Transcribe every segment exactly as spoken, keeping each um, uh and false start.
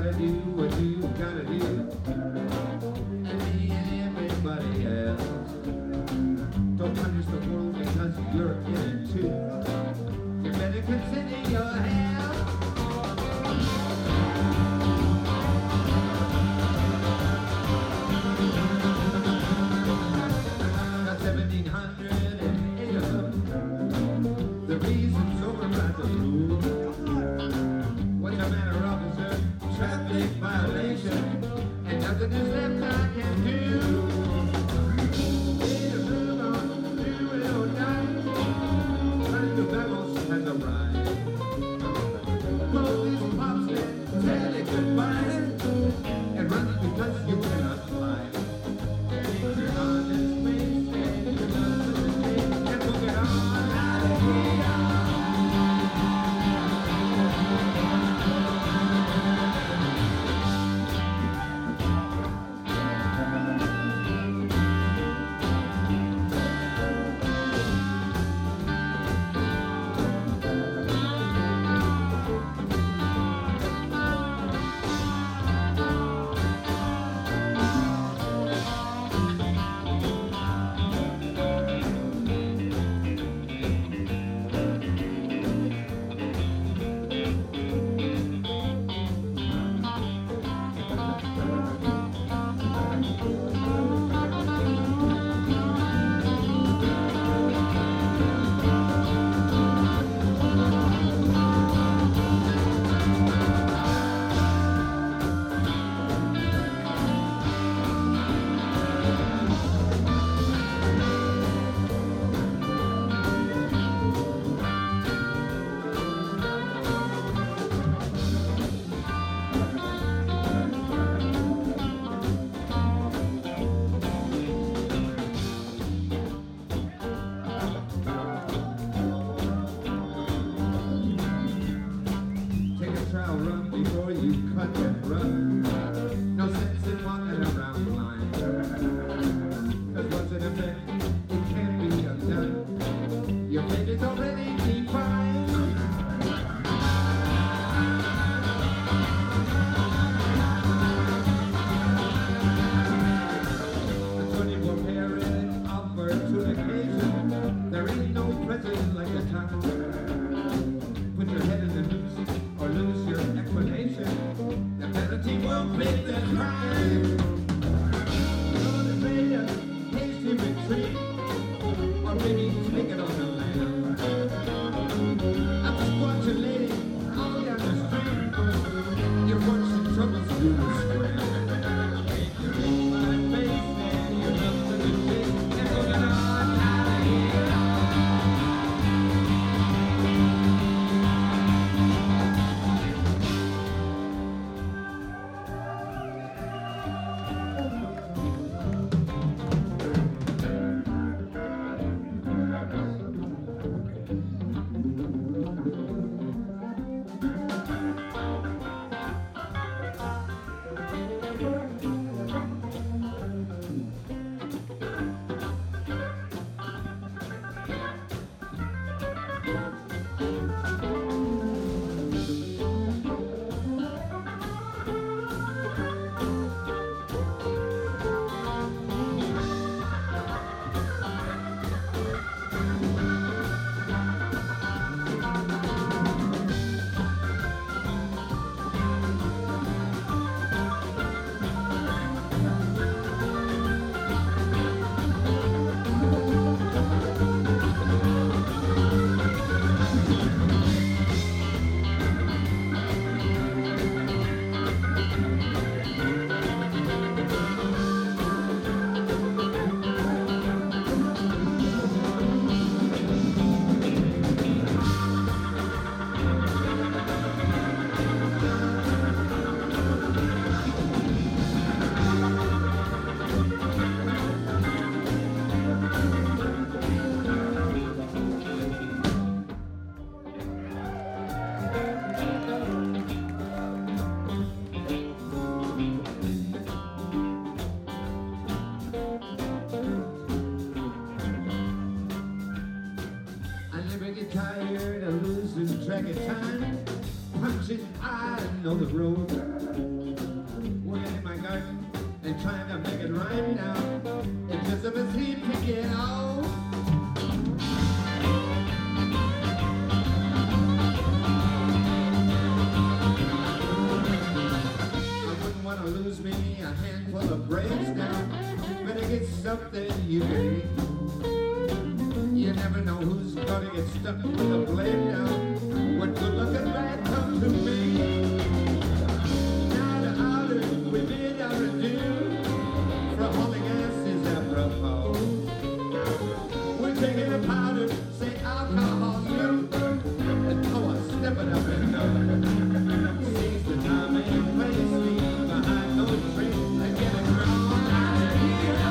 gotta do what you gotta do. And me and everybody else. Don't punish the world because you're in it too. You better consider your health. Got seventeen hundred and eight of them. The reason's override the rule. What's the matter, officer? Traffic violation. And nothing is left I can do. The rebels and the ride. Police pops it, tell it goodbye. And run because you cannot fly. You're on this place, and you're not to the day. And we'll get on out of here. track of time. Punches, I know the road. trying to make it right now. It's just a machine to get out. I wouldn't want to lose me a handful of brains now. Better get something you can eat. You never know who's gonna get stuck with a blade now. When good luck and bad come to me. Now the outer we made our adieu. From hauling asses apropos. We're taking a powder, say alcohol you. And oh, I'm stepping up and up. Seize the time and place me behind those trees and get it wrong out of here.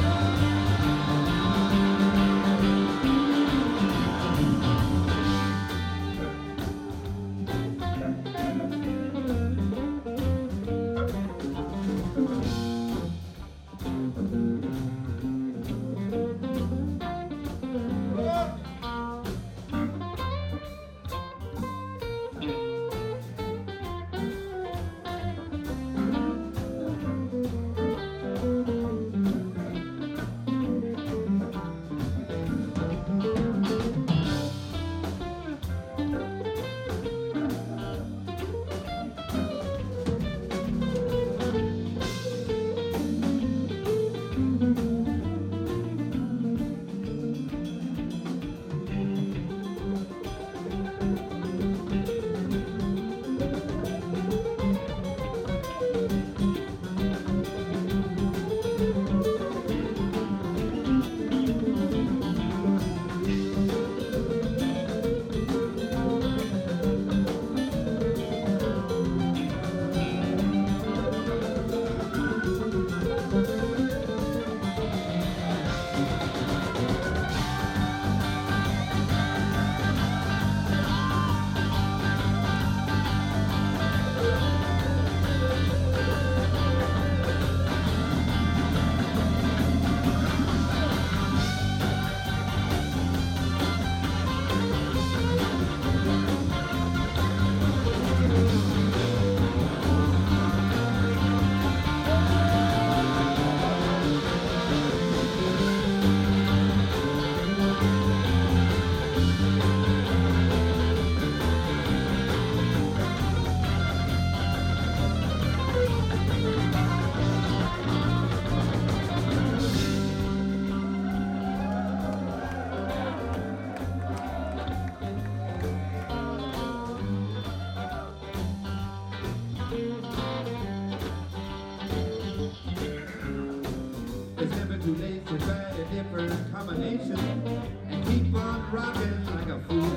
It's never too late to try a different combination and keep on rocking like a fool.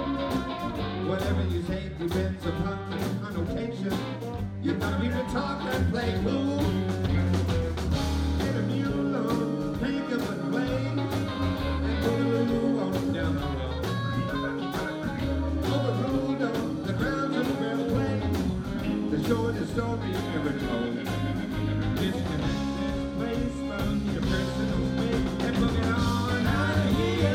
Whatever you say depends upon the connotation. You gotta be the talk and play cool. Get a mule on, pick up and play, and boogaloo on down the road. Overruled on the grounds of the real play. The shortest story ever told. Disconnect this place from your personal space and book it on out of here.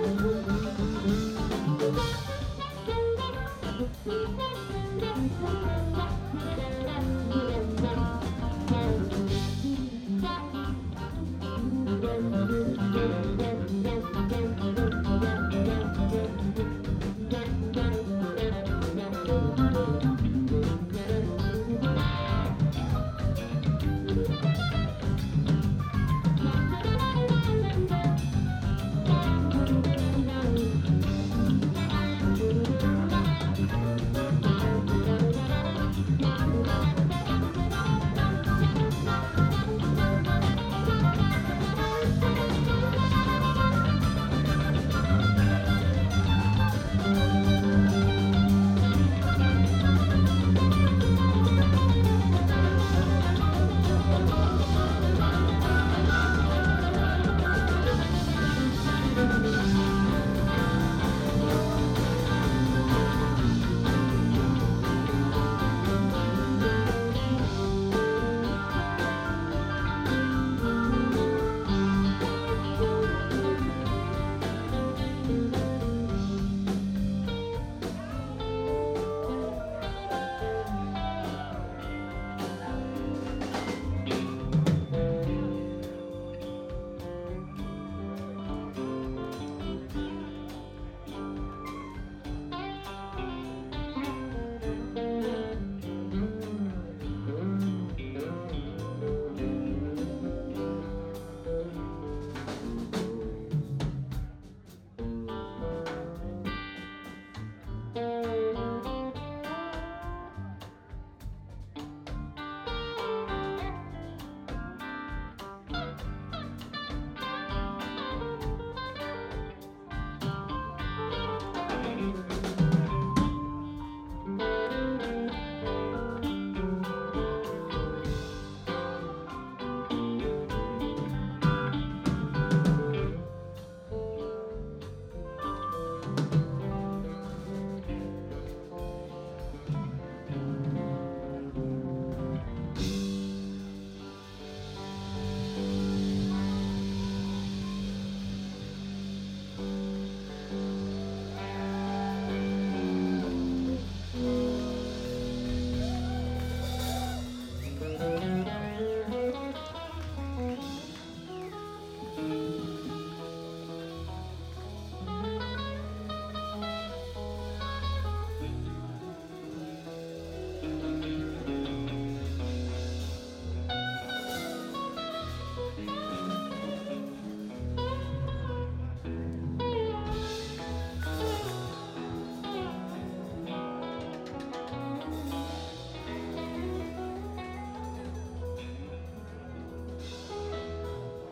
Thank you.